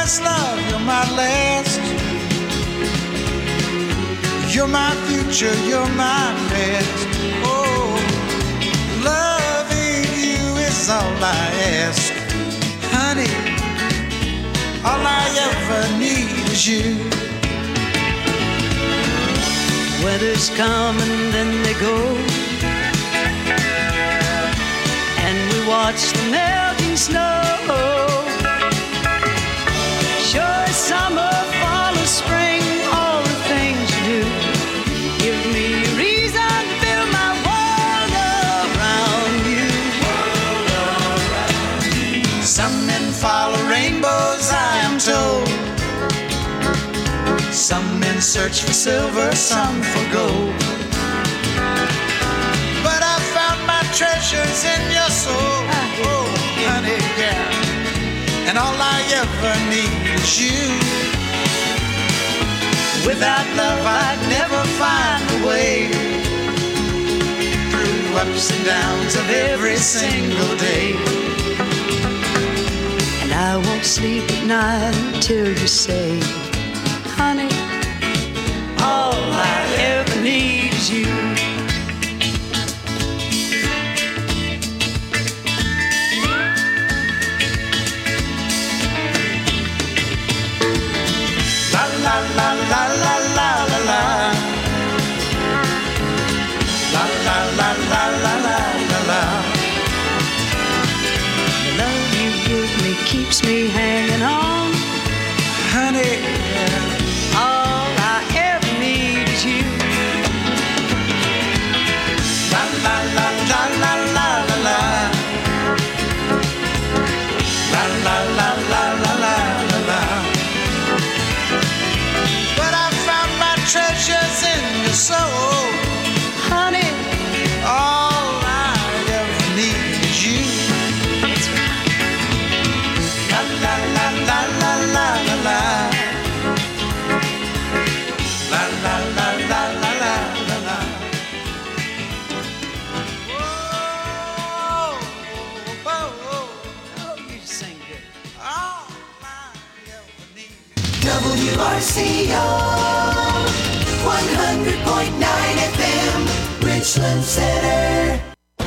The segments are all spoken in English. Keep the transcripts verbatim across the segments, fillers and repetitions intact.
first love, you're my last. You're my future, you're my past. Oh, loving you is all I ask. Honey, all I ever need is you. Weathers come and then they go, and we watch the melting snow. Sure, summer, fall, or spring, all the things you do give me a reason to build my world around you. World around you. Some men follow rainbows, I am told. Some men search for silver, some for gold. But I found my treasures in your soul. Oh, honey, yeah. And all I ever need is you. Without love, I'd never find a way through ups and downs of every single day. And I won't sleep at night until you say, honey, all I ever need is you. La la la la la la la la. La la la la la la la. The love you give me keeps me hanging on, Honey, all I ever need is you. la la la la la la la la. La la la la la la la la. But I found my treasures in your soul. Honey, All I ever need is you. La la la la la la la la. La la la la la la la la. Whoa, whoa, whoa. oh, you sing good. All I ever need. W R C O one hundred point nine F M, Richland Center.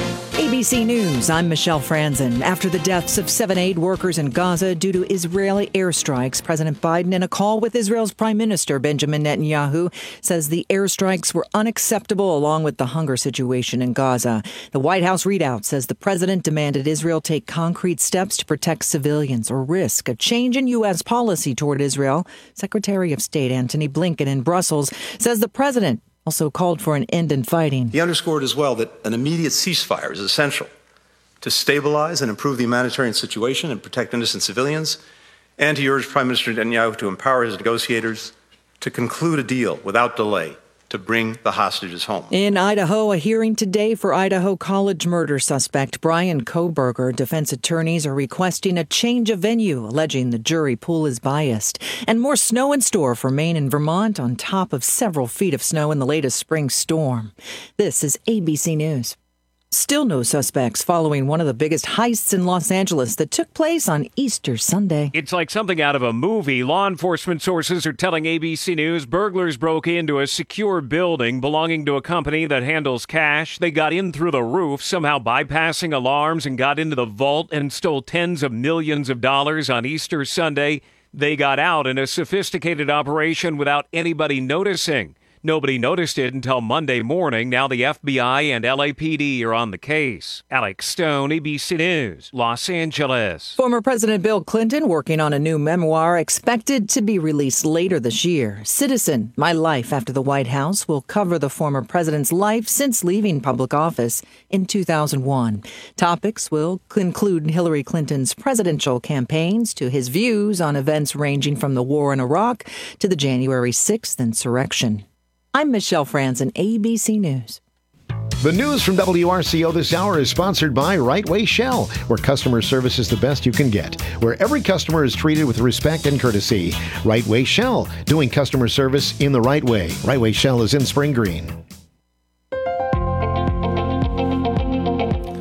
A B C News, I'm Michelle Franzen. After the deaths of seven aid workers in Gaza due to Israeli airstrikes, President Biden, in a call with Israel's Prime Minister Benjamin Netanyahu, says the airstrikes were unacceptable along with the hunger situation in Gaza. The White House readout says the president demanded Israel take concrete steps to protect civilians or risk a change in U S policy toward Israel. Secretary of State Antony Blinken in Brussels says the president also called for an end in fighting. He underscored as well that an immediate ceasefire is essential to stabilize and improve the humanitarian situation and protect innocent civilians, and he urged Prime Minister Netanyahu to empower his negotiators to conclude a deal without delay to bring the hostages home. In Idaho, a hearing today for Idaho College murder suspect Brian Kohberger. Defense attorneys are requesting a change of venue, alleging the jury pool is biased. And more snow in store for Maine and Vermont on top of several feet of snow in the latest spring storm. This is A B C News. Still no suspects following one of the biggest heists in Los Angeles that took place on Easter Sunday. It's like something out of a movie. Law enforcement sources are telling A B C News burglars broke into a secure building belonging to a company that handles cash. They got in through the roof, somehow bypassing alarms, and got into the vault and stole tens of millions of dollars on Easter Sunday. They got out in a sophisticated operation without anybody noticing. Nobody noticed it until Monday morning. Now the F B I and L A P D are on the case. Alex Stone, A B C News, Los Angeles. Former President Bill Clinton working on a new memoir expected to be released later this year. Citizen, My Life After the White House will cover the former president's life since leaving public office in two thousand one. Topics will include Hillary Clinton's presidential campaigns to his views on events ranging from the war in Iraq to the January sixth insurrection. I'm Michelle Franzen, A B C News. The news from W R C O this hour is sponsored by Right Way Shell, where customer service is the best you can get, where every customer is treated with respect and courtesy. Right Way Shell, doing customer service in the right way. Right Way Shell is in Spring Green.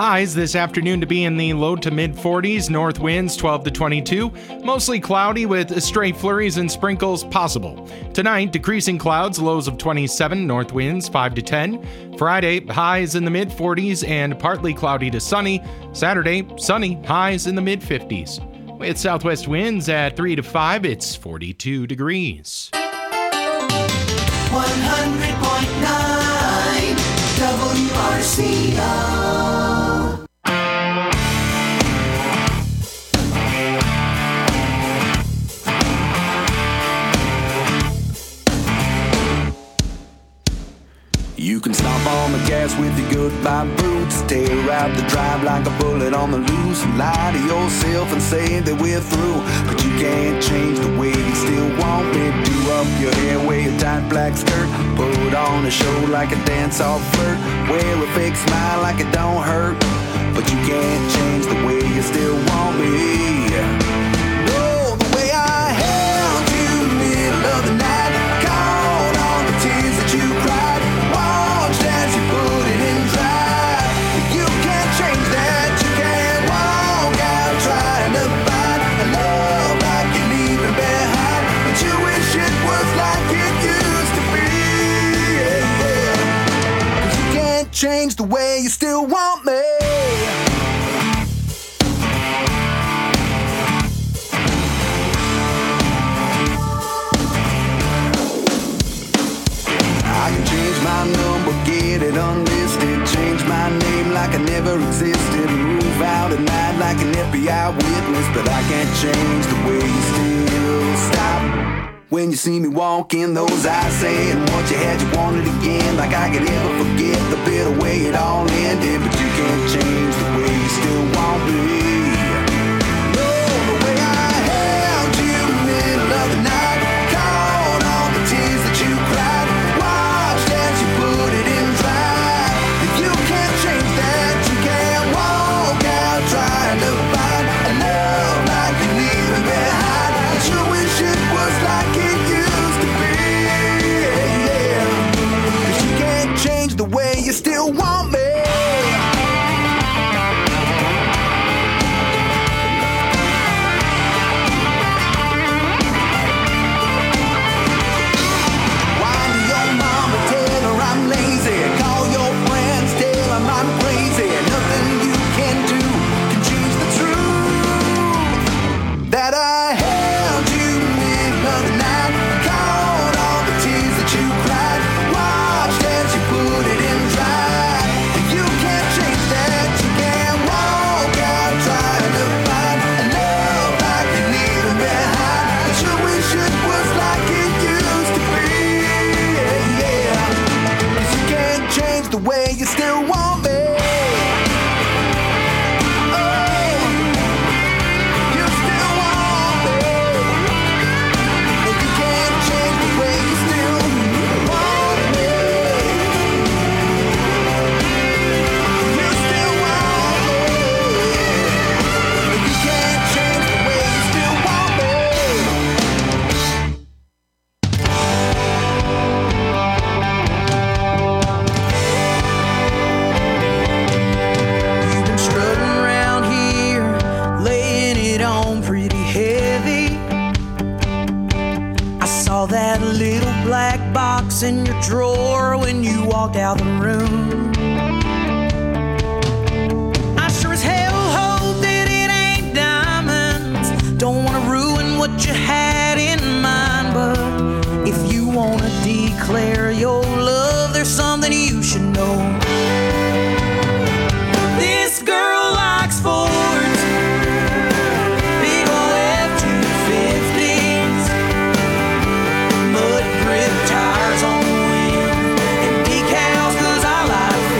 Highs this afternoon to be in the low to mid forties, north winds twelve to twenty-two, mostly cloudy with stray flurries and sprinkles possible. Tonight, decreasing clouds, lows of twenty-seven, north winds five to ten. Friday, highs in the mid forties and partly cloudy to sunny. Saturday, sunny, highs in the mid fifties. With southwest winds at three to five, it's forty-two degrees. one hundred point nine W R C O. You can stomp on the gas with your goodbye boots, tear out the drive like a bullet on the loose, and lie to yourself and say that we're through. But you can't change the way you still want me. Do up your hair, wear a tight black skirt, put on a show like a dance-off flirt, wear a fake smile like it don't hurt. But you can't change the way you still want me. No, the way I held you in the middle of the night, called on the tears that you cried, watched as you put it in dry. You can't change that. You can't walk out trying to find a love like you're leaving behind, but you wish it was like it used to be. Yeah, yeah. 'Cause you can't change the way you still want me. My number, get it unlisted, change my name like I never existed, move out at night like an F B I witness, but I can't change the way you still stop when you see me walk in those eyes saying what you had you wanted again, like I could ever forget the bitter way it all ended. But you can't change the way you still want me. No, the way I held you in the middle of the night, called all the tears that you cried, you put it in dry. You can't change that. You can't walk out trying to find a love like you're leaving behind, but you wish it was like it used to be. Yeah. 'Cause you can't change the way you still want me. That I held you in the middle of the night, called all the tears that you cried, watched as you put it in dry. You can't change that. You can't walk out trying to find a love like you're leaving behind, but you wish it was like it used to be. Yeah, yeah. 'Cause you can't change the way you still want me. That little black box in your drawer when you walked out the room. I sure as hell hope that it ain't diamonds. Don't want to ruin what you had in mind, but if you want to declare your love, there's something you should know. This girl likes Fords, big ol' F two fifties, mud grip tires on the wheel, and decals 'cause I like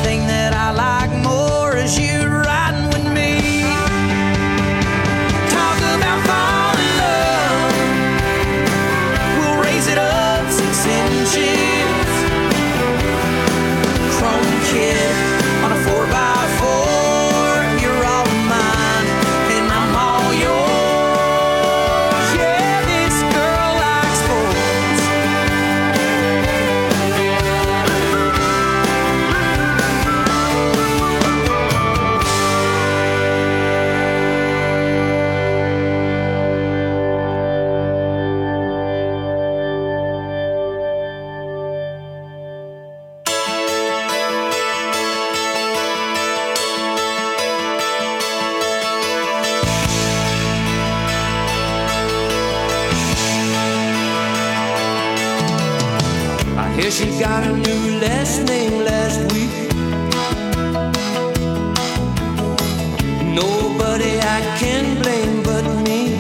thing that I like more is you riding with me. Talk about fall in love. We'll raise it up six inches. Chrome kid on a four by four. You're all mine and I'm all yours. Yeah, this girl likes sports. I hear she got a new last name last week. Nobody I can blame but me.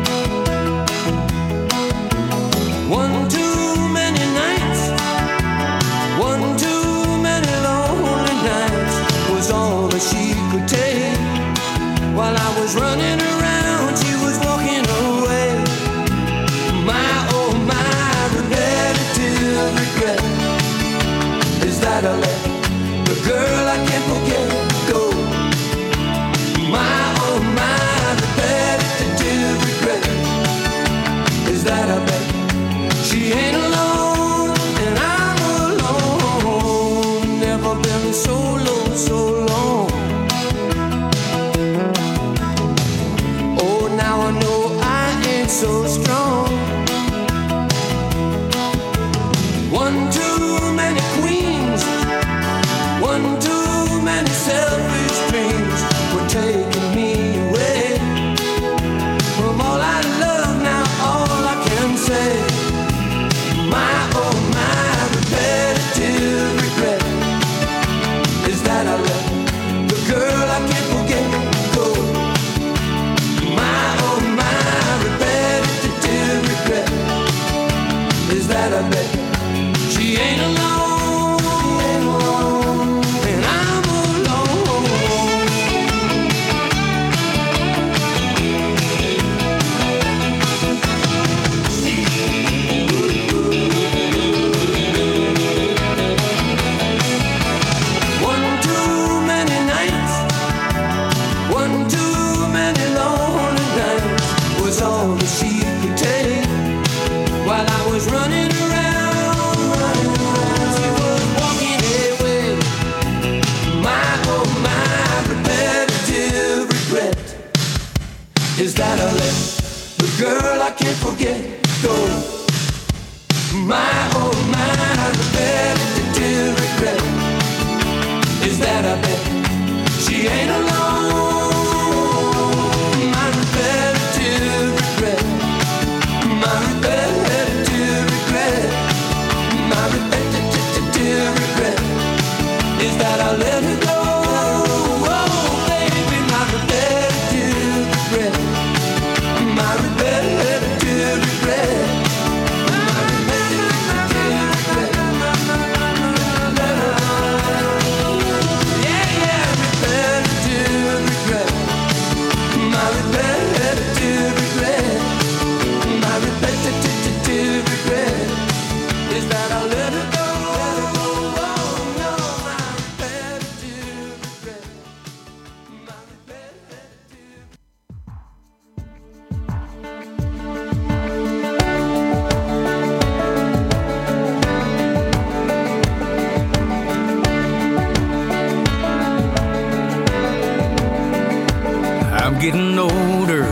One too many nights, one too many lonely nights was all that she could take. While I was running around, she was walking away. My oh my repetitive regret is that I let the girl I can't forget go. My oh my repetitive regret is that I bet she ain't alone and I'm alone. Never been so low, so long. Oh, now I know I ain't so strong. One too many queens, one too many selfish dreams were taking me away from all I love. Now all I can say, my oh my repetitive regret is that I let the girl I can't forget go. My oh my repetitive regret is that I bet she ain't alone, and I'm alone. One too many nights, one too many lonely nights was all that she could take. While I was running around, running around, she was walking away. My oh my repetitive regret is that I let the girl I can't forget go. My oh my repetitive regret is that I bet she ain't alone. My repetitive regret, my repetitive regret, my repetitive regret is that I let her go. Oh, baby, my repetitive regret, my repetitive regret, my repetitive regret. Yeah, yeah, repetitive regret, my repetitive regret, my repetitive regret is that I let her go. Oh, no, my repetitive regret, my repetitive. I'm getting older,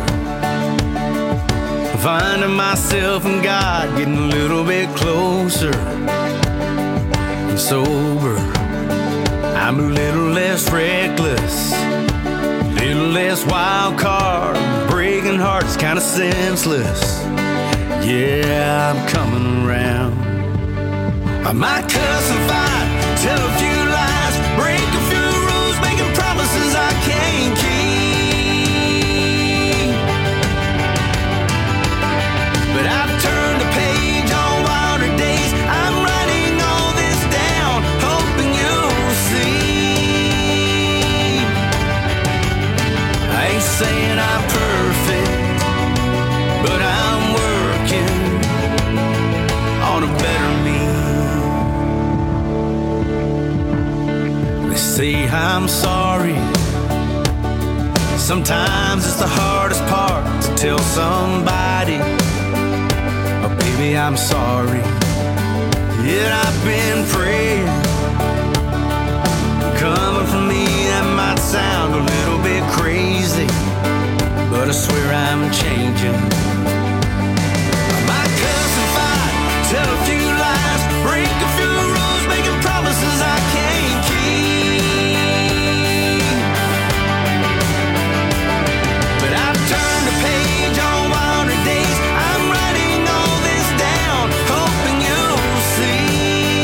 finding myself and God getting a little bit closer and sober. I'm a little less reckless, a little less wild card, breaking hearts kinda senseless. Yeah, I'm coming around. I might cuss and fight, tell a few lies, break a few rules, making promises I can't keep. But I've turned the page on wilder days. I'm writing all this down, hoping you'll see. say I'm sorry. Sometimes it's the hardest part to tell somebody, oh baby, I'm sorry. Yet I've been praying. Coming from me, that might sound a little bit crazy, but I swear I'm changing. I might cuss and fight, tell a few lies, break a few rules, making promises I can't keep. But I've turned a page on wilder days. I'm writing all this down, hoping you'll see.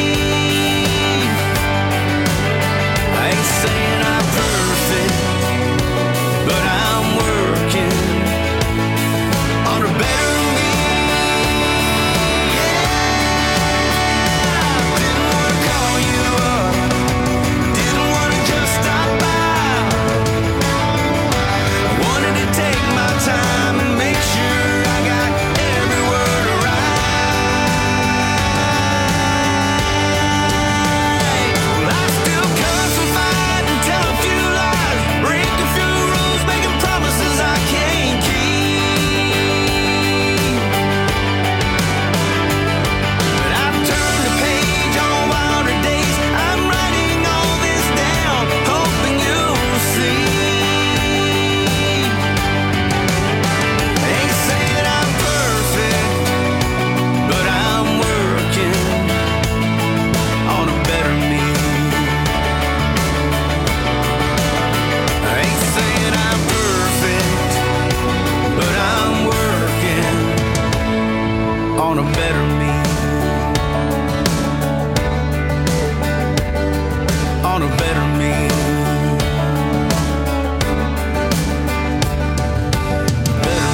I ain't saying I'm perfect, but I'm working on a better me. Yeah, didn't want to call you up, didn't want to just stop by. I wanted to take my time and make sure I got every word right. Well, I still cuss and fight and tell a few lies, break a few rules, making promises I can't keep. But I've turned a page on wilder days. I'm writing all this down, hoping you'll see. Ain't saying I'm perfect, but I'm working on a better me. I ain't saying I'm perfect, but I'm working on a better me. On a better me. Better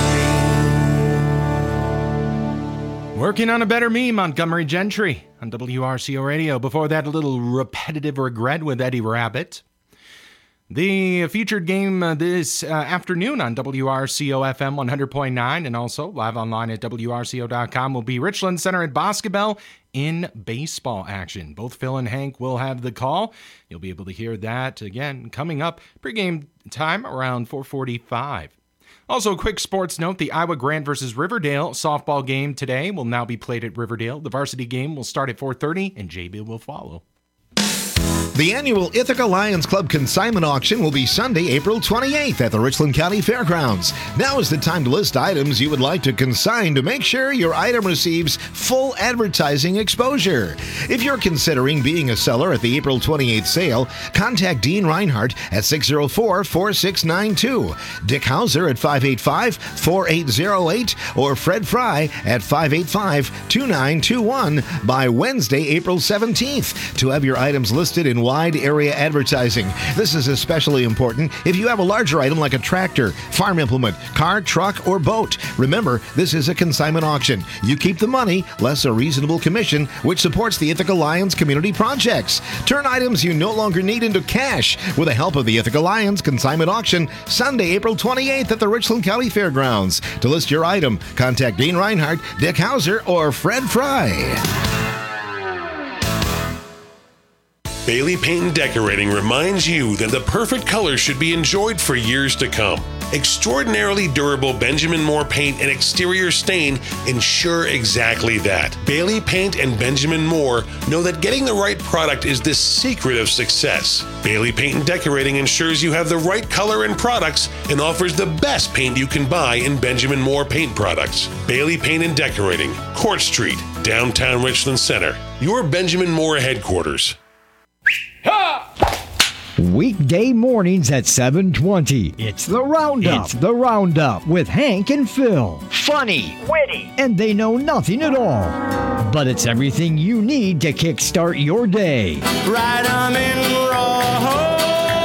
me. Working on a better me, Montgomery Gentry on W R C O Radio. Before that, a little repetitive regret with Eddie Rabbit. The featured game uh, this uh, afternoon on W R C O F M one hundred point nine and also live online at W R C O dot com will be Richland Center at Boscobel in baseball action. Both Phil and Hank will have the call. You'll be able to hear that again coming up pregame time around four forty-five. Also, a quick sports note, the Iowa Grant versus Riverdale softball game today will now be played at Riverdale. The varsity game will start at four thirty and J B will follow. The annual Ithaca Lions Club consignment auction will be Sunday, April twenty-eighth at the Richland County Fairgrounds. Now is the time to list items you would like to consign to make sure your item receives full advertising exposure. If you're considering being a seller at the April twenty-eighth sale, contact Dean Reinhardt at six oh four, four six nine two, Dick Hauser at five eight five, four eight oh eight, or Fred Fry at five eight five, two nine two one by Wednesday, April seventeenth to have your items listed in wide area advertising. This is especially important if you have a larger item like a tractor, farm implement, car, truck, or boat. Remember, this is a consignment auction. You keep the money, less a reasonable commission, which supports the Ithaca Lions community projects. Turn items you no longer need into cash with the help of the Ithaca Lions consignment auction Sunday, April twenty-eighth at the Richland County Fairgrounds. To list your item, contact Dean Reinhardt, Dick Hauser, or Fred Fry. Bailey Paint and Decorating reminds you that the perfect color should be enjoyed for years to come. Extraordinarily durable Benjamin Moore paint and exterior stain ensure exactly that. Bailey Paint and Benjamin Moore know that getting the right product is the secret of success. Bailey Paint and Decorating ensures you have the right color and products and offers the best paint you can buy in Benjamin Moore paint products. Bailey Paint and Decorating, Court Street, downtown Richland Center. Your Benjamin Moore headquarters. Weekday mornings at seven twenty. It's the Roundup. It's the Roundup with Hank and Phil. Funny, witty, and they know nothing at all. But it's everything you need to kickstart your day. Right on in raw.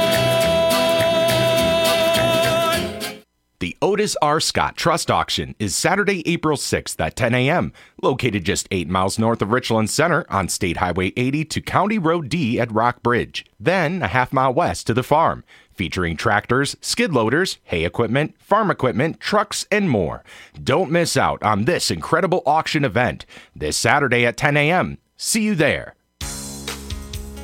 The Otis R. Scott Trust Auction is Saturday, April sixth at ten a.m., located just eight miles north of Richland Center on State Highway eighty to County Road D at Rock Bridge, then a half mile west to the farm, featuring tractors, skid loaders, hay equipment, farm equipment, trucks, and more. Don't miss out on this incredible auction event this Saturday at ten a.m. See you there.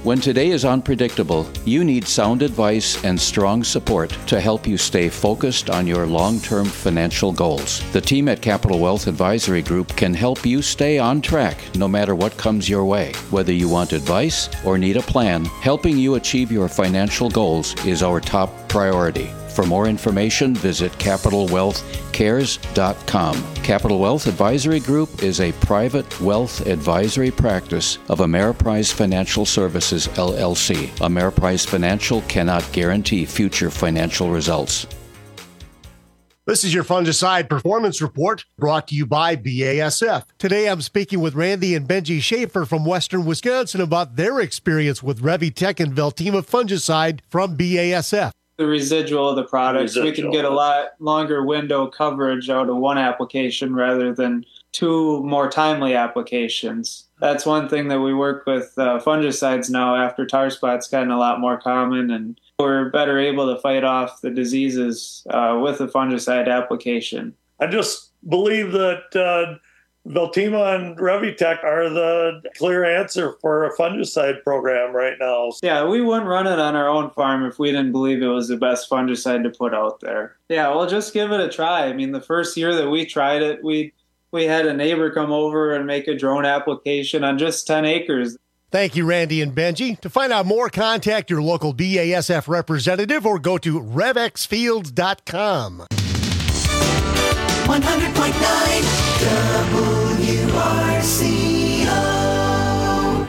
When today is unpredictable, you need sound advice and strong support to help you stay focused on your long-term financial goals. The team at Capital Wealth Advisory Group can help you stay on track no matter what comes your way. Whether you want advice or need a plan, helping you achieve your financial goals is our top priority. For more information, visit capital wealth cares dot com. Capital Wealth Advisory Group is a private wealth advisory practice of Ameriprise Financial Services, L L C. Ameriprise Financial cannot guarantee future financial results. This is your Fungicide Performance Report, brought to you by B A S F. Today I'm speaking with Randy and Benji Schaefer from Western Wisconsin about their experience with Revitec and Veltima fungicide from B A S F. The residual of the products, we can get a lot longer window coverage out of one application rather than two more timely applications. That's one thing that we work with uh, fungicides now after tar spot's gotten a lot more common, and we're better able to fight off the diseases uh, with a fungicide application. I just believe that uh, Veltima and Revitec are the clear answer for a fungicide program right now. Yeah, we wouldn't run it on our own farm if we didn't believe it was the best fungicide to put out there. Yeah, well, just give it a try. I mean, the first year that we tried it, we we had a neighbor come over and make a drone application on just ten acres. Thank you, Randy and Benji. To find out more, contact your local B A S F representative or go to rev x fields dot com. one hundred point nine W R C O.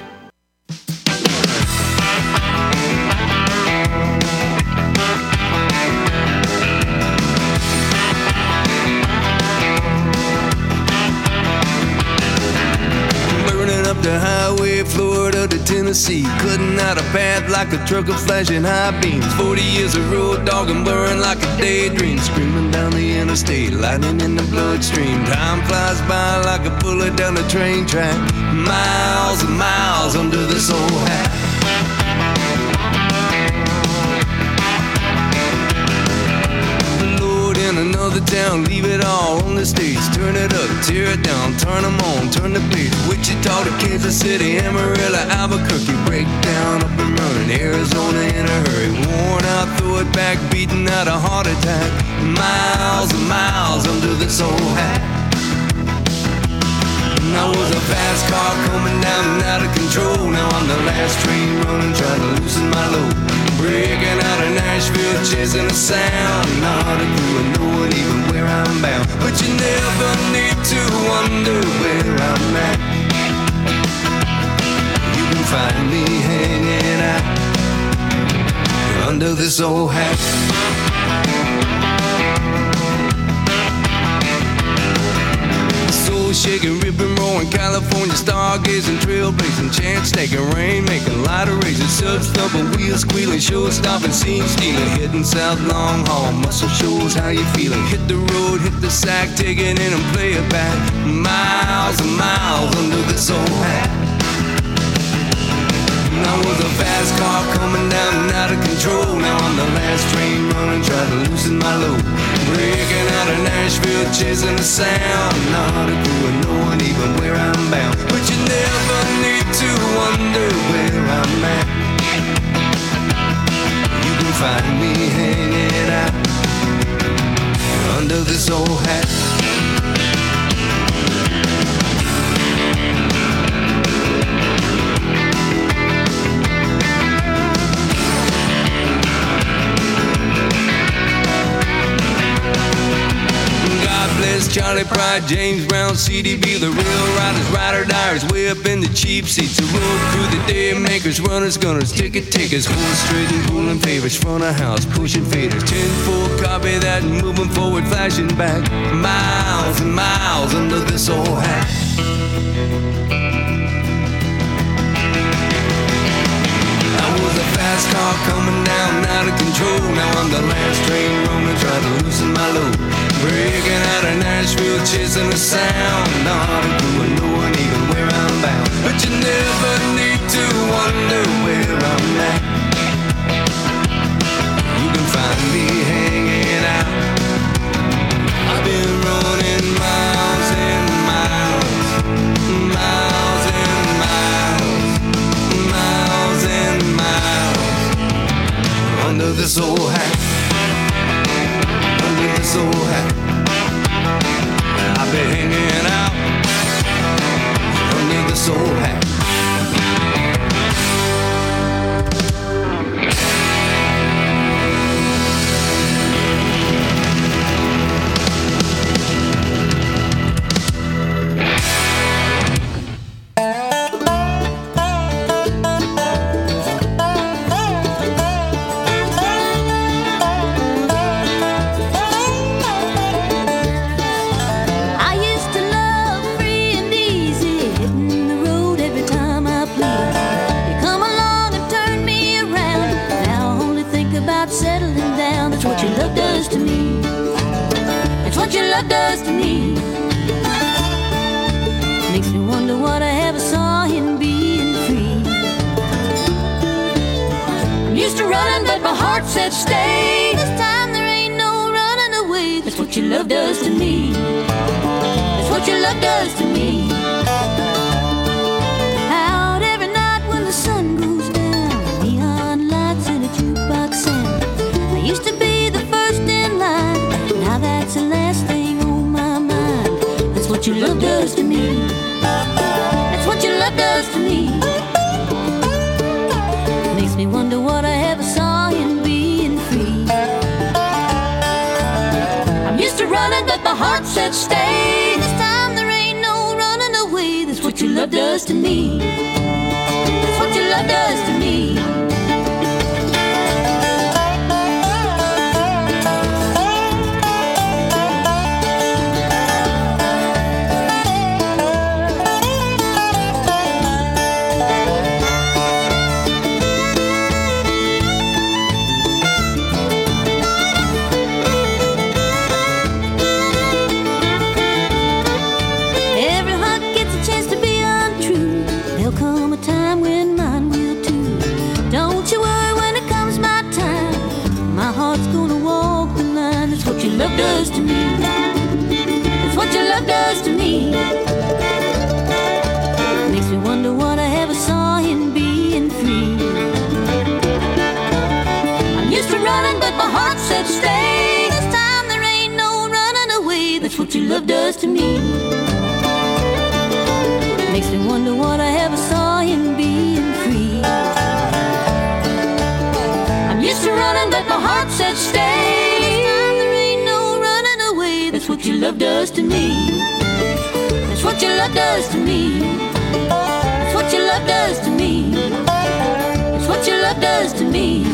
Burning up the highway, Florida to Tennessee, cutting out a path like a truck of flashing high beams. Forty years of road dog and blurring like a daydream, screaming down the interstate, lightning in the bloodstream. Time flies by like a bullet down the train track, miles and miles under this old hat. In another town, leave it all on the stage. Turn it up, tear it down, turn them on, turn the page. Wichita to Kansas City, Amarillo, Albuquerque, break down, up and running, Arizona in a hurry. Worn out, throw it back, beating out a heart attack. Miles and miles under this old hat. I was a fast car coming down and out of control. Now I'm the last train running, trying to loosen my load. Breaking out of Nashville, chasing a sound. Not a clue and no one even where I'm bound. But you never need to wonder where I'm at. You can find me hanging out under this old hat. Shaking, ripping, rolling, California stargazing, trailblazing, chance taking, rain making, light erasing, sub stumping, wheels squealing, show stopping, scene stealing, hitting south long haul, muscle shows how you feeling. Hit the road, hit the sack, take it in and play it back. Miles and miles under this old hat. I was a fast car coming down and out of control. Now I'm the last train running, trying to loosen my load. Breaking out of Nashville, chasing the sound. Not a clue and no one even where I'm bound. But you never need to wonder where I'm at. You can find me hanging out under this old hat. Charlie Pride, James Brown, C D B, the real riders, rider diers, way up in the cheap seats. The road crew, the day makers, runners, gunners, ticket takers, horse trading, pulling favors, front of house, pushing faders. ten four, copy that, moving forward, flashing back. Miles and miles under this old hat. I was a fast car coming down, out of control. Now I'm the last train running, trying to loosen my load. Breaking out of Nashville, chasing the sound. Not a clue and no one even where I'm bound. But you never need to wonder where I'm at. You can find me hanging out. I've been running miles and miles, miles and miles, miles and under this old hat, under this old hat. I've been hanging out under this old hat. Love does to me. Makes me wonder what I ever saw him being free. I'm used to running, but my heart said stay. This time there ain't no running away. That's what your love does to me. That's what your love does to me. Out every night when the sun goes down, neon lights and a jukebox sound. I used to be the first in line. Now that's the last thing. That's what your love does to me. That's what your love does to me. Makes me wonder what I ever saw in being free. I'm used to running, but my heart said stay. This time there ain't no running away. That's what your love does to me. That's what your love does to me. Love does to me. That's what your love does to me. Makes me wonder what I ever saw in being free. I'm used to running, but my heart said stay. This time there ain't no running away. That's what your love does to me. Makes me wonder what I ever saw in being free. I'm used to running, but my heart said stay. That's what your love does to me. That's what your love does to me. That's what your love does to me. That's what your love does to me.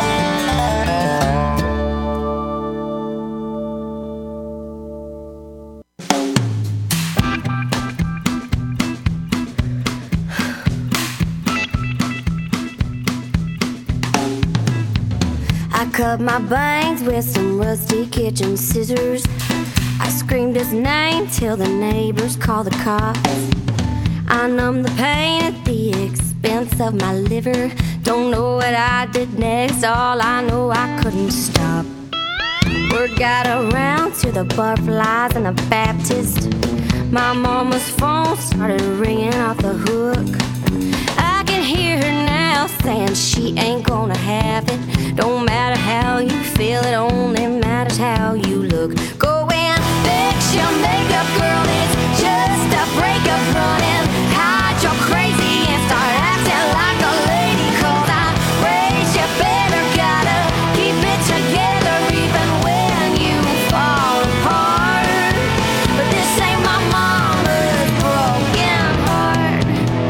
I cut my bangs with some rusty kitchen scissors. I screamed his name till the neighbors called the cops. I numbed the pain at the expense of my liver. Don't know what I did next, all I know I couldn't stop. Word got around to the butterflies and the Baptist. My mama's phone started ringing off the hook. I can hear her now saying she ain't gonna have it. Don't matter how you feel, it only matters how you look. Go and fix your makeup, girl, it's just a breakup running. Hide your crazy and start acting like a lady. Cause I raised you better, gotta keep it together even when you fall apart. But this ain't my mama's broken heart.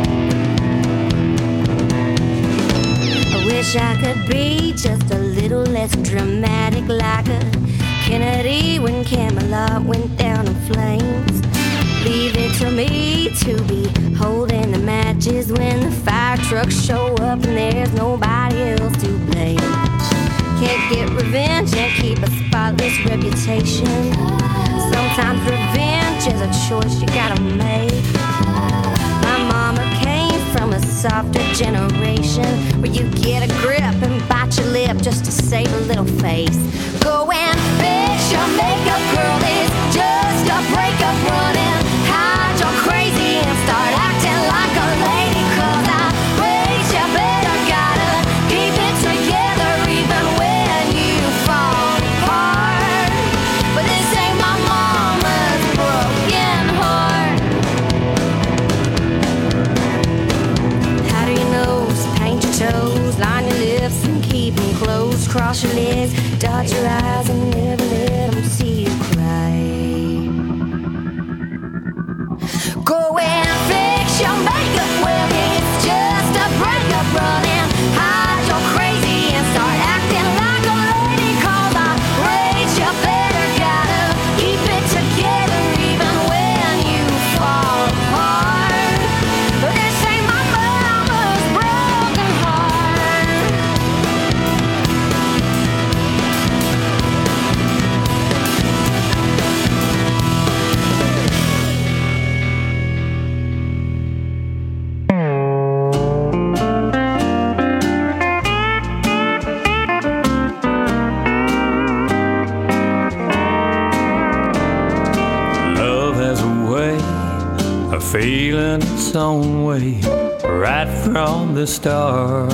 I wish I could be just a little less dramatic, like a Kennedy when Camelot went down in flames. Leave it to me to be holding the matches when the fire trucks show up and there's nobody else to blame. Can't get revenge and keep a spotless reputation. Sometimes revenge is a choice you gotta make. My mama came from a softer generation where you get a grip and bite your lip just to save a little face. Go and fix your makeup, girl, it's just a breakup running. Hide your crazy and start acting like a lady. Cause I raised you better, gotta keep it together even when cross your legs, dot your eyes, and never let them see you cry. Go and fix your makeup, well, it's just a breakup. Run and hide your crazy and start acting like a lady. Cause I rage, you better gotta keep it together even when you fall apart. This ain't my mama's broken heart. Love has a way of feeling its own way right from the start.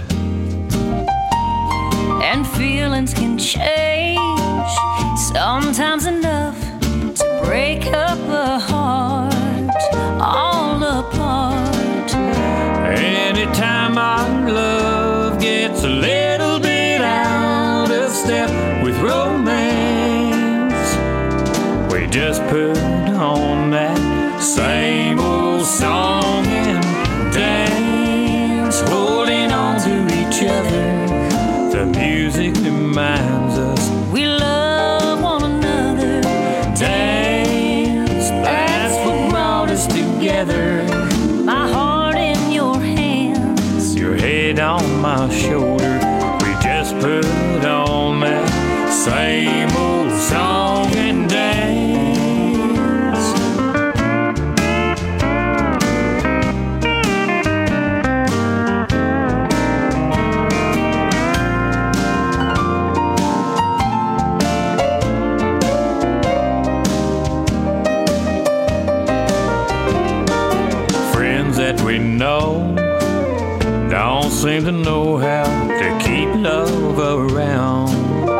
And feelings can change, sometimes enough to break up a heart all apart. Anytime our love gets a little bit out of step with romance, we just put on that same old song and dance, holding on to each other. The music reminds us We love one another. dance. That's what brought us together. My heart in your hands. Your head on my shoulder. We just put on that same old song and dance. Friends that we know don't seem to know how to keep love around.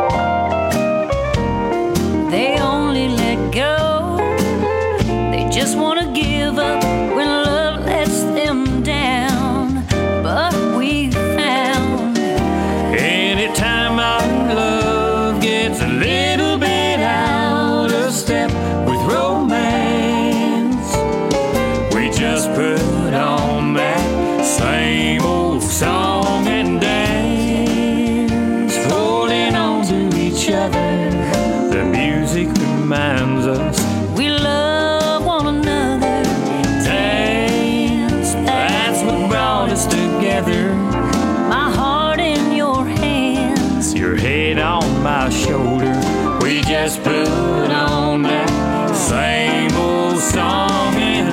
They only let go. They just want to give up when love lets them down. But we found Anytime our love gets a little bit out of step with romance, we just put on that same old song and dance, holding on to each other. The music reminds us we love one another. dance. That's what brought us together. My heart in your hands. Your head on my shoulder. We just put on that same old song and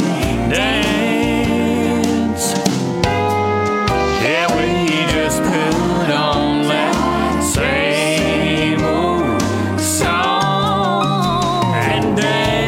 dance. Yeah, we just put on that same old song and dance.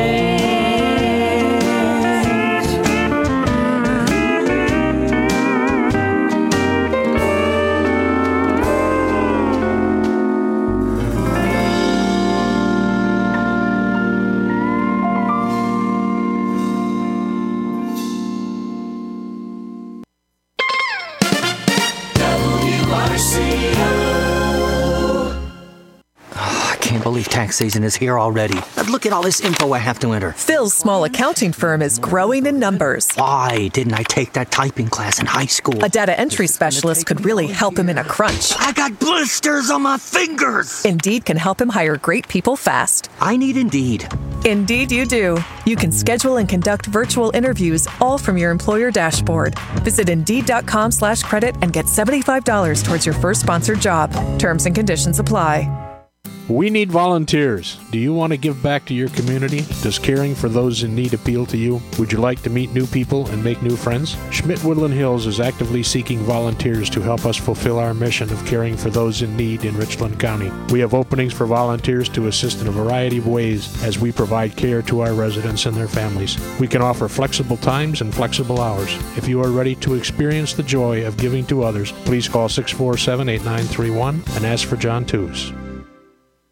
I can't believe tax season is here already. But look at all this info I have to enter. Phil's small accounting firm is growing in numbers. Why didn't I take that typing class in high school? A data entry specialist could really help him in a crunch. I got blisters on my fingers. Indeed can help him hire great people fast. I need Indeed. Indeed you do. You can schedule and conduct virtual interviews all from your employer dashboard. Visit Indeed.com slash credit and get seventy-five dollars towards your first sponsored job. Terms and conditions apply. We need volunteers. Do you want to give back to your community? Does caring for those in need appeal to you? Would you like to meet new people and make new friends? Schmidt Woodland Hills is actively seeking volunteers to help us fulfill our mission of caring for those in need in Richland County. We have openings for volunteers to assist in a variety of ways as we provide care to our residents and their families. We can offer flexible times and flexible hours. If you are ready to experience the joy of giving to others, please call six four seven, eight nine three one and ask for John Tews.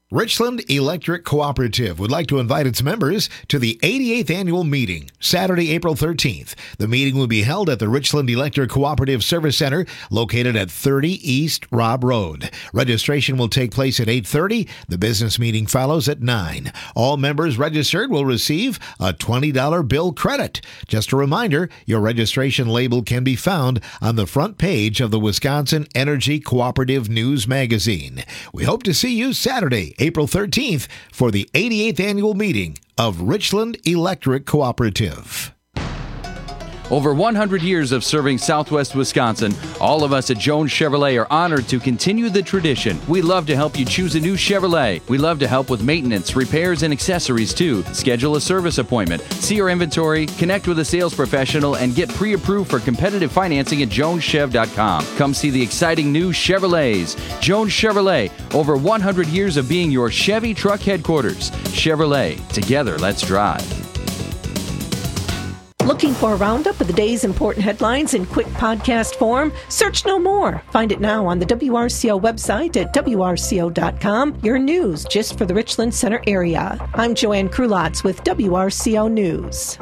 Richland Electric Cooperative would like to invite its members to the eighty-eighth annual meeting, Saturday, April thirteenth. The meeting will be held at the Richland Electric Cooperative Service Center, located at thirty East Robb Road. Registration will take place at eight thirty. The business meeting follows at nine. All members registered will receive a twenty dollars bill credit. Just a reminder, your registration label can be found on the front page of the Wisconsin Energy Cooperative News magazine. We hope to see you Saturday, April thirteenth, for the eighty-eighth annual meeting of Richland Electric Cooperative. Over one hundred years of serving Southwest Wisconsin, all of us at Jones Chevrolet are honored to continue the tradition. We love to help you choose a new Chevrolet. We love to help with maintenance, repairs, and accessories too. Schedule a service appointment, see our inventory, connect with a sales professional, and get pre-approved for competitive financing at jones chev dot com. Come see the exciting new Chevrolets. Jones Chevrolet, over one hundred years of being your Chevy truck headquarters. Chevrolet, together let's drive. Looking for a roundup of the day's important headlines in quick podcast form? Search no more. Find it now on the W R C O website at W R C O dot com. Your news just for the Richland Center area. I'm Joanne Krulotz with W R C O News.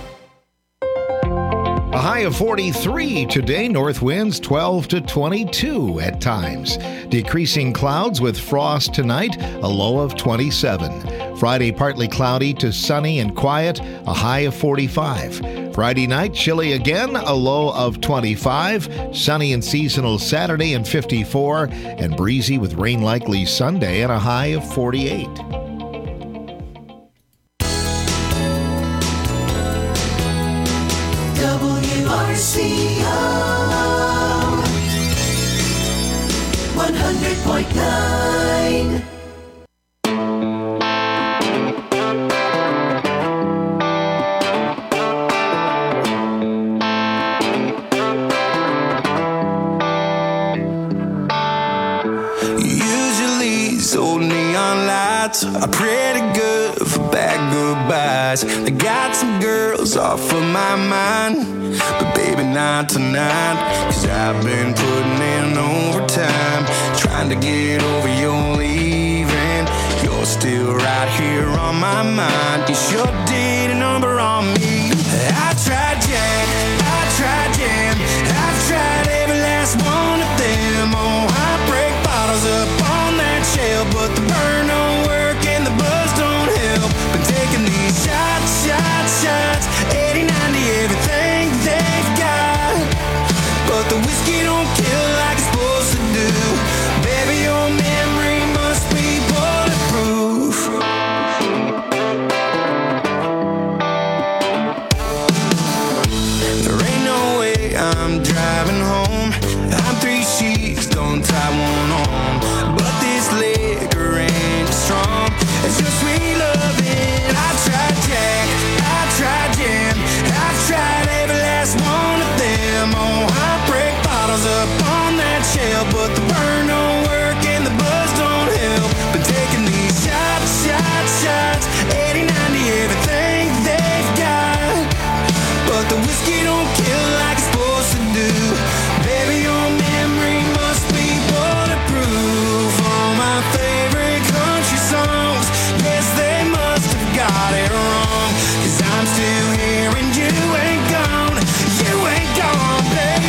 A high of forty-three today, north winds twelve to twenty-two at times. Decreasing clouds with frost tonight, a low of twenty-seven. Friday, partly cloudy to sunny and quiet, a high of forty-five. Friday night, chilly again, a low of twenty-five. Sunny and seasonal Saturday and fifty-four. And breezy with rain likely Sunday and a high of forty-eight. W R C O one hundred point nine. Usually these old neon lights are pretty good for bad goodbyes. They got some girls off of my mind, but baby not tonight. Cause I've been putting in overtime, trying to get over your leaving. You're still right here on my mind. You sure did a number on me. I tried Jack, I tried Jam, I've tried every last one of them. Oh, I break bottles up on that shelf, but the burn don't work and the buzz don't help. Been taking these shots, shots, shots, eighty, ninety, everything they've got, but the whiskey don't kill like it's supposed to do. Baby, your memory must be bulletproof. There ain't no way I'm driving home. I'm three sheets, don't tie one on, but this liquor ain't strong. It's your sweet loving. I tried Jack, I tried Jam, I've tried every last one of them. Oh, I break bottles up on that shelf, but the burn don't work and the buzz don't help. Been taking these shots, shots, shots, eighty, ninety, everything they've got, but the whiskey don't kill like it's supposed to do. Baby, your memory must be bulletproof. All my favorite country songs, yes, they must have got it wrong. Cause I'm still here and you ain't gone, you ain't gone, baby.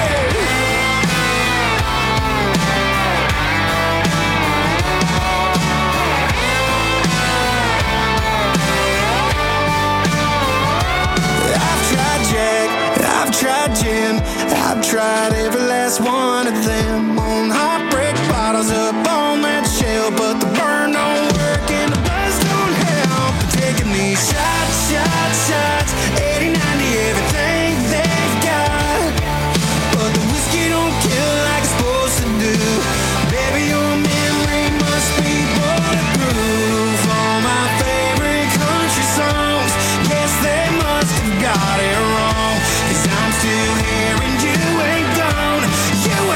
I've tried Jack, I've tried Jim, I've tried every last one of them. On heartbreak bottles up on that shelf, but the burn don't work and the buzz don't help. Taking these shots, shots, shots, eighty, ninety, everything they've got, but the whiskey don't kill like it's supposed to do. Baby, your memory must be bulletproof. All my favorite country songs, yes, they must have got it wrong. Cause I'm still here and you ain't gone, you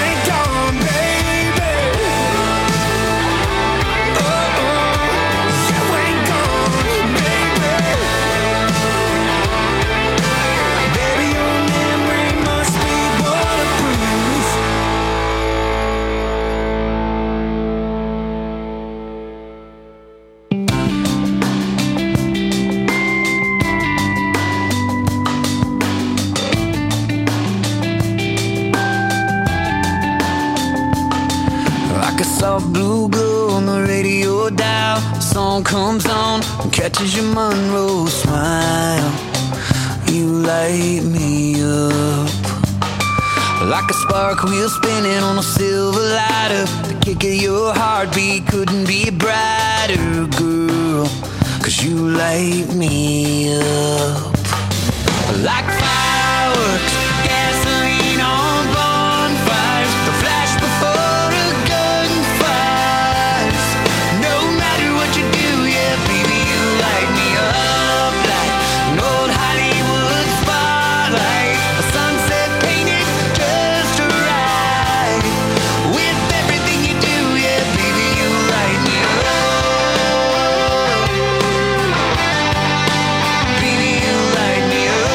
Like a soft blue glow on the radio dial. The song comes on and catches your Monroe smile. You light me up like a spark wheel spinning on a silver lighter. The kick of your heartbeat couldn't be brighter, girl, 'cause you light me up like fireworks, gasoline on bonfires, the flash before a gunfires. No matter what you do, yeah, baby, you light me up like an old Hollywood spotlight, a sunset painted just right. With everything you do, yeah, baby, you light me up. Baby, you light me up.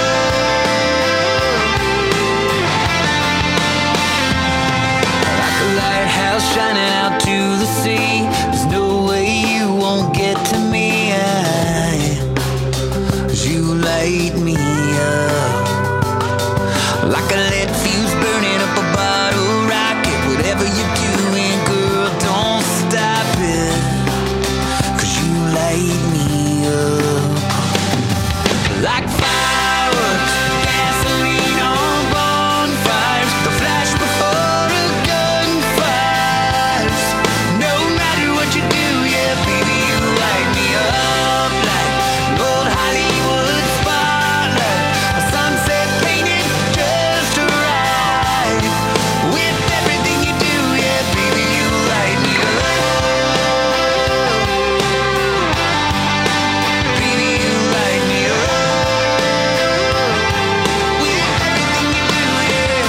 Like a lighthouse shining out to the sea. There's no way you won't get to me. I, 'cause you light me up. Like a lead fuse burning up a bottle rocket. Whatever you're doing, girl, don't stop it, 'cause you light me up like fireworks, gasoline on bonfires, the flash before a gunfires. No matter what you do, yeah, baby, you light me up like an old Hollywood spotlight, a sunset painted just right. With everything you do, yeah, baby, you light me up. Baby, you light me up. With everything you do, yeah.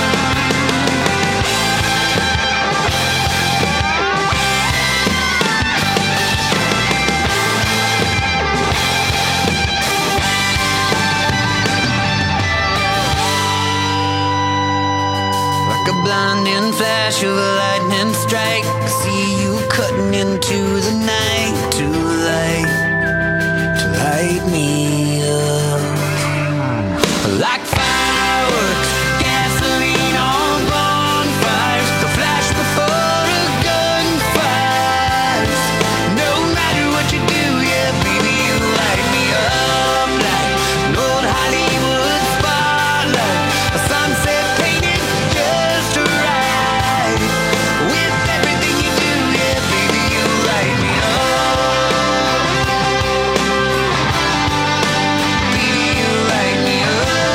Like a blinding flash of a lightning strike, I see you cutting into the night to light, to light me up. Like fireworks, gasoline on bonfires, the flash before a gunfires. No matter what you do, yeah, baby, you light me up like an old Hollywood spotlight, a sunset painted just right. With everything you do, yeah, baby, you light me up. Baby, you light me up.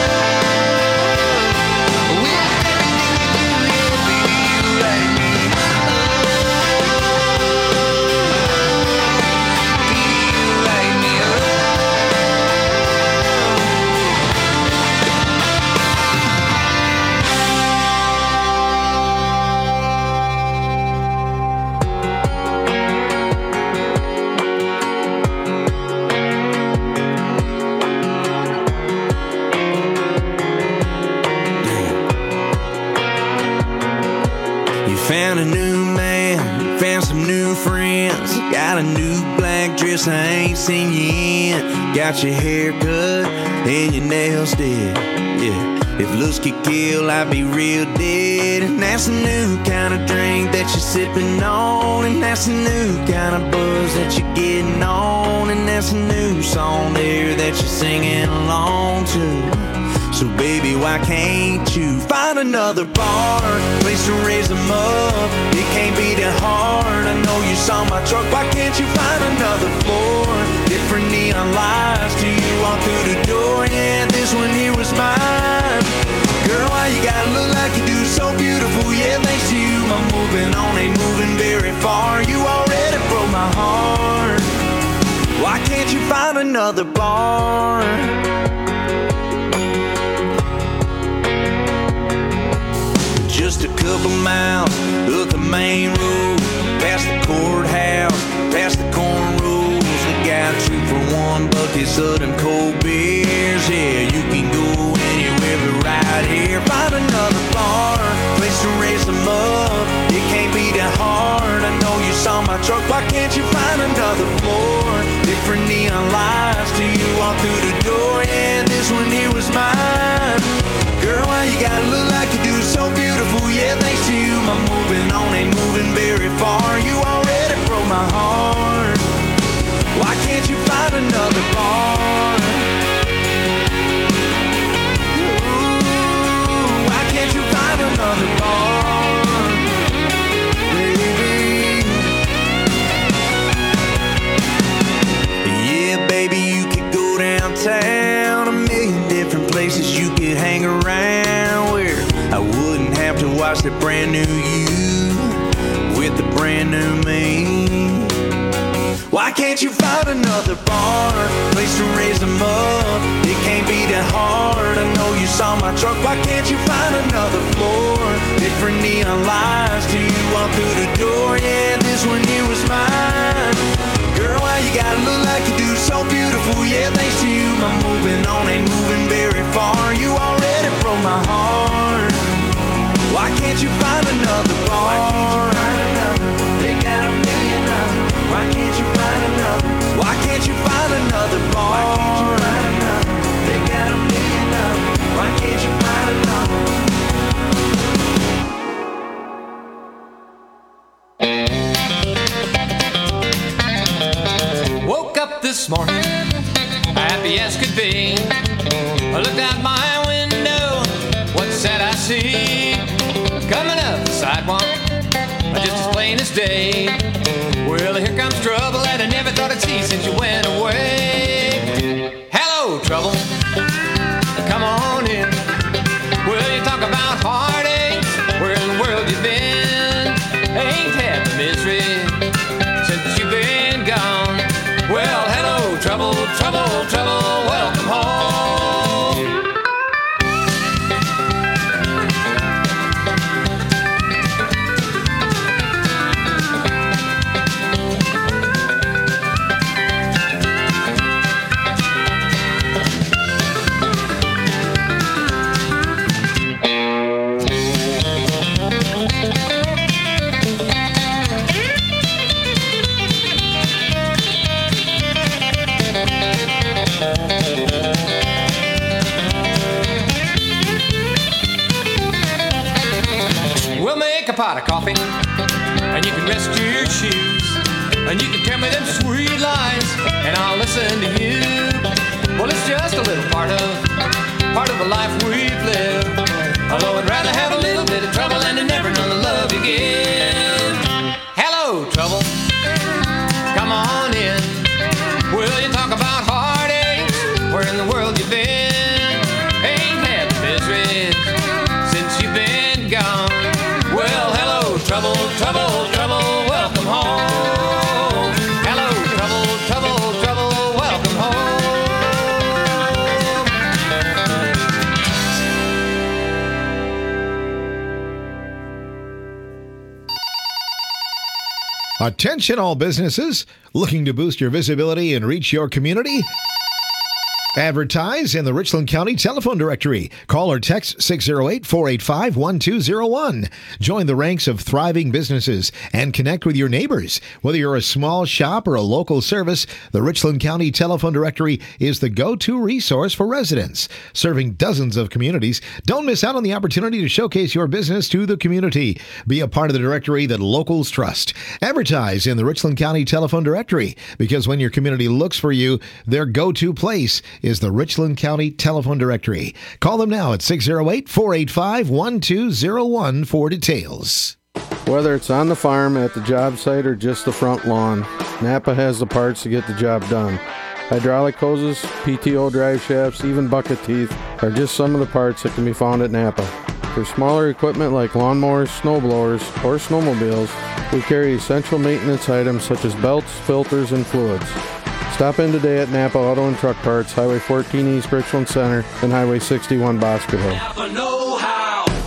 With everything you do, yeah, baby, you light me up. Baby, you light me up. You found a new man, found some new friends, got a new black dress I ain't seen you in, got your hair cut and your nails did. Yeah, if looks could kill, I'd be real dead. And that's a new kind of drink that you're sipping on, and that's a new kind of buzz that you're getting on, and that's a new song there that you're singing along to. So baby, why can't you find another bar, place to raise them up? It can't be that hard. I know you saw my truck. Why can't you find another floor? Different neon lights till you walk through the door. Yeah, this one here was mine. Girl, why you gotta look like you do? So beautiful. Yeah, thanks to you, I'm moving on, ain't moving very far. You already broke my heart. Why can't you find another bar? Just a couple miles up the main road, past the courthouse, past the cornrows. We got two for one buckets of them cold beers. Yeah, you can go anywhere but right here. Find another bar, place to raise them up. It can't be that hard. I know you saw my truck. Why can't you find another floor? Different neon lights till you walk through the door. Yeah, this one here was mine. Girl, why you gotta look like you do? So beautiful, yeah, thanks to you, I'm moving on, ain't moving very far. far. You already broke my heart. Why can't you find another bar? Ooh, why can't you find another bar, baby? Yeah, baby, you could go downtown, a million different places you could hang around, where I wouldn't have to watch the brand new you with the brand new me. Why can't you find another bar, place to raise them up? It can't be that hard. I know you saw my truck. Why can't you find another floor? Different neon lights till you walk through the door. Yeah, this one here was mine. Girl, why you gotta look like you do? So beautiful. Yeah, thanks to you, I'm moving on, ain't moving very far. You already broke my heart. Why can't you find another bar? Why can't you find another? They got a million of them. Why can't you find another? Why can't you find another bar? Why can't you find another? They got a million of them. Why can't you find another? Woke up this morning, happy as could be. I looked out my window, what said I see? Coming up the sidewalk, just as plain as day. Well, here comes trouble that I never thought I'd see since you went away. Hello, trouble. Come on in. Well, you talk about heartaches. Where in the world you been? Ain't had the misery since you've been gone. Well, hello, trouble, trouble, trouble. Welcome home. Pot of coffee, and you can rest your shoes, and you can tell me them sweet lies, and I'll listen to you. Well, it's just a little part of part of the life we've lived. Although I'd rather have a little bit of trouble and to never know the love you give. Hello, trouble. Come on in. Will you talk about heartaches? Where in the world you been? Ain't had the misery since you've been gone. Well, hello, trouble, trouble, trouble, welcome home. Hello, trouble, trouble, trouble, welcome home. Attention all businesses looking to boost your visibility and reach your community. Advertise in the Richland County Telephone Directory. Call or text six oh eight, four eight five, one two oh one. Join the ranks of thriving businesses and connect with your neighbors. Whether you're a small shop or a local service, the Richland County Telephone Directory is the go-to resource for residents. Serving dozens of communities, don't miss out on the opportunity to showcase your business to the community. Be a part of the directory that locals trust. Advertise in the Richland County Telephone Directory, because when your community looks for you, their go-to place is the Richland County Telephone Directory. Call them now at six oh eight, four eight five, one two oh one for details. Whether it's on the farm, at the job site, or just the front lawn, Napa has the parts to get the job done. Hydraulic hoses, P T O drive shafts, even bucket teeth are just some of the parts that can be found at Napa. For smaller equipment like lawnmowers, snowblowers, or snowmobiles, we carry essential maintenance items such as belts, filters, and fluids. Stop in today at Napa Auto and Truck Parts, Highway fourteen East Richland Center, and Highway sixty-one Boscoville. Napa know-how.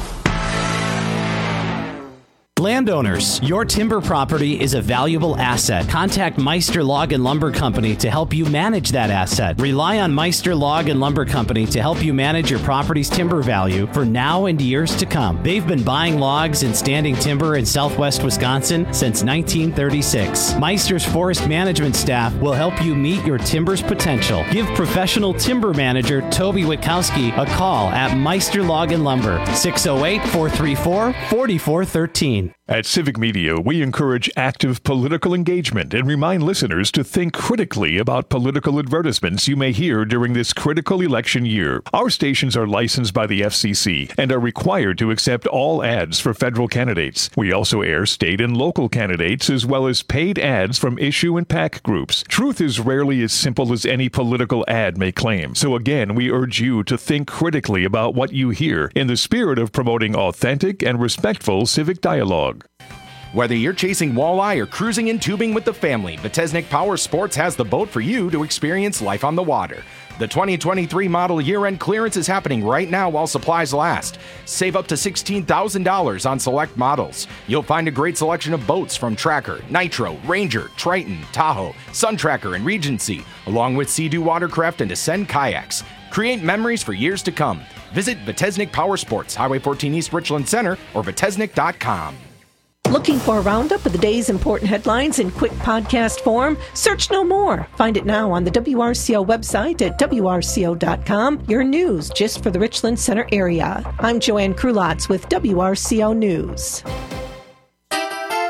Landowners, your timber property is a valuable asset. Contact Meister Log and Lumber Company to help you manage that asset. Rely on Meister Log and Lumber Company to help you manage your property's timber value for now and years to come. They've been buying logs and standing timber in southwest Wisconsin since nineteen thirty-six. Meister's forest management staff will help you meet your timber's potential. Give professional timber manager Toby Witkowski a call at Meister Log and Lumber, six oh eight, four three four, four four one three. At Civic Media, we encourage active political engagement and remind listeners to think critically about political advertisements you may hear during this critical election year. Our stations are licensed by the F C C and are required to accept all ads for federal candidates. We also air state and local candidates as well as paid ads from issue and PAC groups. Truth is rarely as simple as any political ad may claim. So again, we urge you to think critically about what you hear in the spirit of promoting authentic and respectful civic dialogue. Whether you're chasing walleye or cruising in tubing with the family, Vitesnik Power Sports has the boat for you to experience life on the water. The twenty twenty-three model year-end clearance is happening right now while supplies last. Save up to sixteen thousand dollars on select models. You'll find a great selection of boats from Tracker, Nitro, Ranger, Triton, Tahoe, Sun Tracker, and Regency, along with Sea-Doo watercraft and Ascend kayaks. Create memories for years to come. Visit Vitesnik Power Sports, Highway fourteen East Richland Center, or vitesnik dot com. Looking for a roundup of the day's important headlines in quick podcast form? Search no more. Find it now on the W R C O website at W R C O dot com. Your news just for the Richland Center area. I'm Joanne Krulotz with W R C O News. one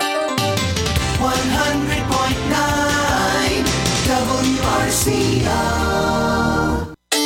hundred point nine W R C O.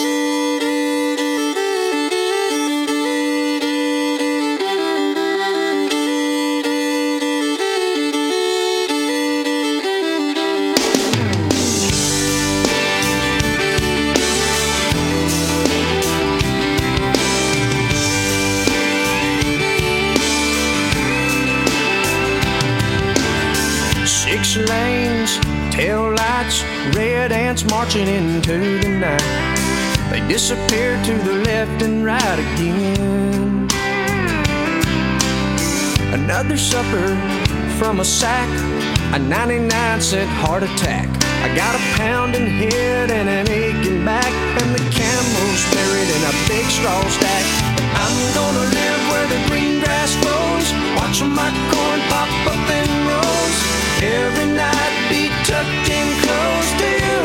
Six lanes, tail lights, red ants marching into the night. They disappear to the left and right again. Another supper from a sack, a ninety-nine cent heart attack. I got a pounding head and an aching back, and the camel's buried in a big straw stack. I'm gonna live where the green grass grows, watching my corn pop up in rows. Every night be tucked in close to you.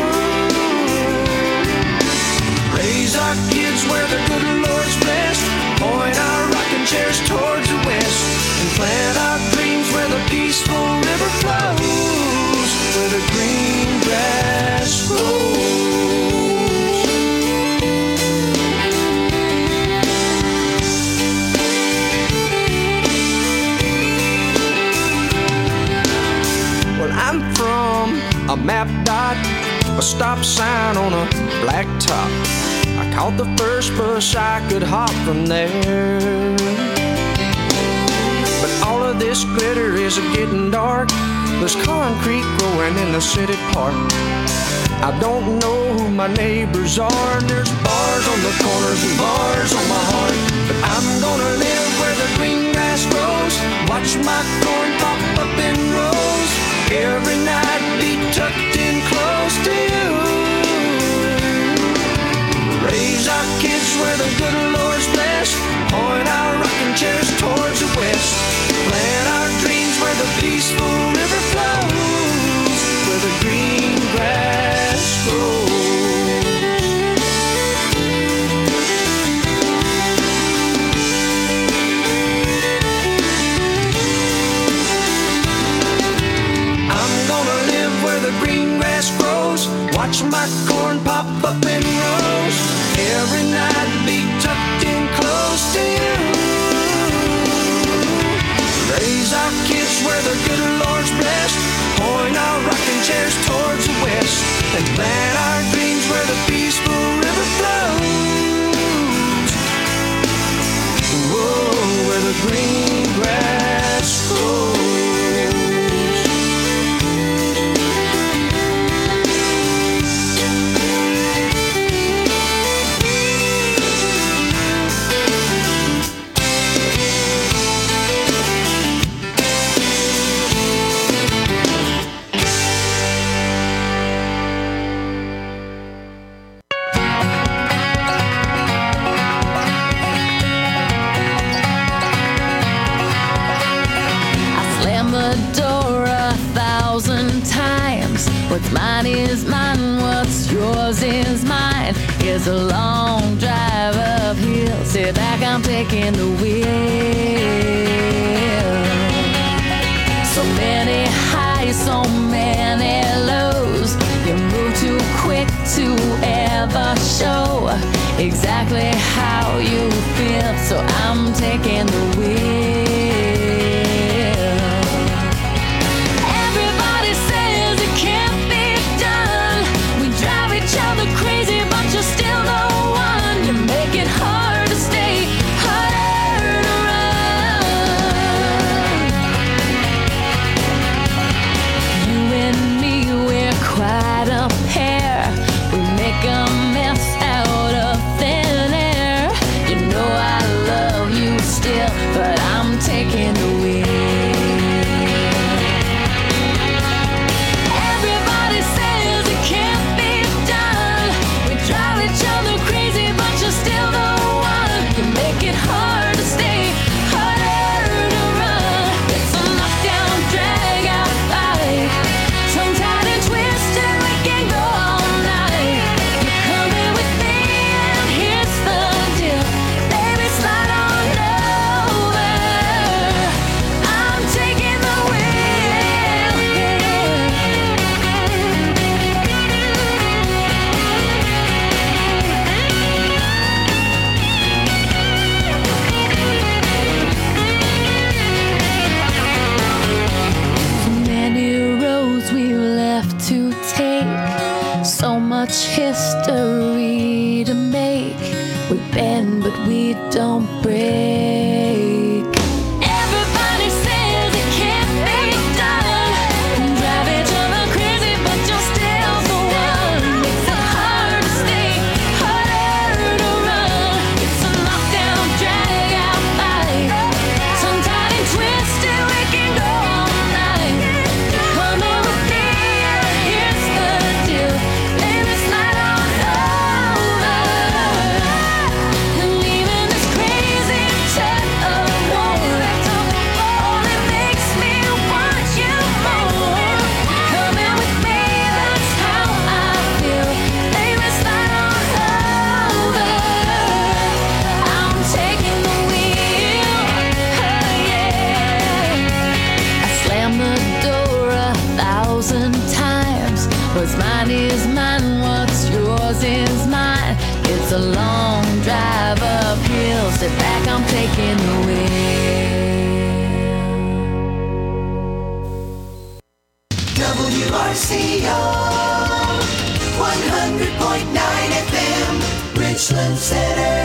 Raise our kids where the good Lord's blessed. Point our rocking chairs towards the west. And plant our dreams where the peaceful river flows. Where the green grass grows. Well, I'm from a map dot, a stop sign on a black top. I caught the first bus I could hop from there. But all of this glitter is getting dark. There's concrete growing in the city park. I don't know who my neighbors are, and there's bars on the corners and bars on my heart. But I'm gonna live where the green grass grows, watch my corn pop up in rows. Every night be tucked in close to you. Raise our kids where the good Lord's blessed. Point our rocking chairs towards the west. Plant our dreams where the peaceful river flows. Where the green grass grows. Green grass grows, watch my corn pop up in rows. Every night be tucked in close to you. Raise our kids where the good Lord's blessed. Point our rocking chairs towards the west. And plant our dreams where the peaceful river flows. Whoa, where the green grass grows. What's mine is mine, what's yours is mine. It's a long drive uphill. Sit back, I'm taking the wheel. exactly how you feel, so I'm taking the wheel. Everybody says it can't be done. We drive each other crazy, but you're still the one. You make it hard to stay, harder to run. You and me, we're quite a pair. We make a mess out of thin air. You know I love you still, but I'm taking the wheel. Everybody says it can't be done. We drive each other crazy, but you're still the one. You make it hard to stay, harder to run. It's a knockdown, drag out fight. Tongue-tied and twisted, we can go all night. You're coming with me, and here's the deal. Baby, slide on over. I'm taking the So many roads we left to take, so much history to make. We bend, but we don't break. Everybody says it can't be done. Drive each other crazy, but you're still the one. Makes it hard to stay, harder to run. It's a knockdown, drag out fight. Tongue-tied and twisted, we can go all night. You're coming with me, and here's the deal. Baby, slide on over. And leaving this crazy tug of war only makes me want you more. Coming with me, that's how I feel. Baby, slide on over. I'm taking the wheel, oh yeah. I slam the door a thousand times. What's mine is mine, what's yours is mine. It's a long drive uphill. Sit back, I'm taking the wheel. W R C O one hundred point nine F M, Richland Center.